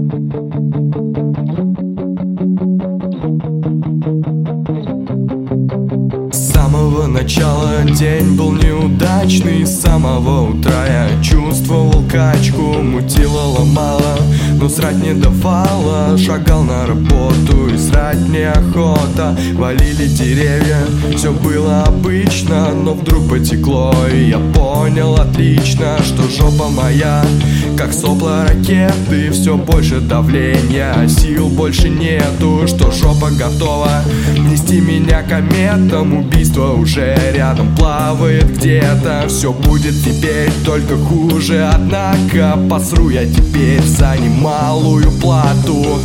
С самого начала день был неудачный. С самого утра я чувствовал качку. Мутило, ломало, но срать не давало. Шагал на работу и срать неохота. Валили деревья, все было обычно. Но вдруг потекло, и я понял отлично, что жопа моя как сопла ракеты. Все больше давления, сил больше нету. Что жопа готова нести меня кометом. Убийство уже рядом плавает где-то. Все будет теперь только хуже. Однако посру я теперь за немалую плату.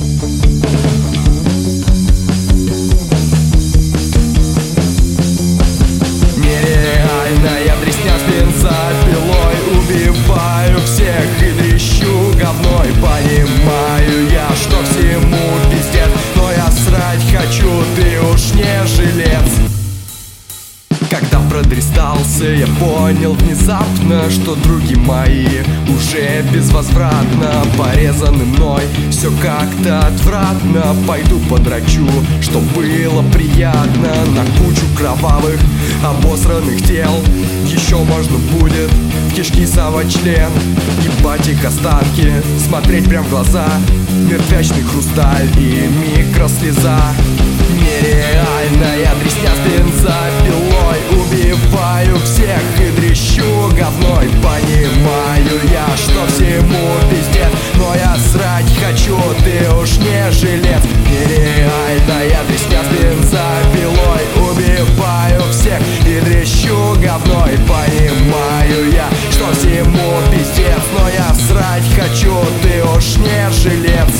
Нереальная дресня с бензопилой. Убиваю всех и трещу говной. Понимаю я, что всему пиздец, но я срать хочу, ты уж не жилец. Когда продрестался, я понял внезапно, что други мои уже безвозвратно порезаны мной. Все как-то отвратно, пойду подрачу, что было приятно. На кучу кровавых обосранных тел еще можно будет в кишки совать член. Ебать их останки, смотреть прям в глаза. Мертвячный хрусталь и микрослеза. Нереальная дресня с бензопилой. Убиваю всех и трещу говной. Понимаю я, что всему пиздец, но я срать хочу, ты уж не жилец. Нереальная дресня с бензопилой. Убиваю всех и трещу говной. Понимаю я, что всему пиздец, но я срать хочу, ты уж не жилец.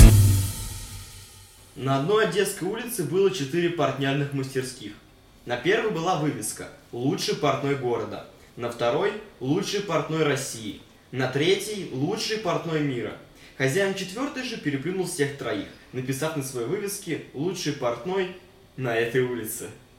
На одной Одесской улице было 4 портняных мастерских. На первой была вывеска «Лучший портной города», на второй «Лучший портной России», на третьей «Лучший портной мира». Хозяин четвертой же переплюнул всех троих, написав на своей вывеске «Лучший портной на этой улице».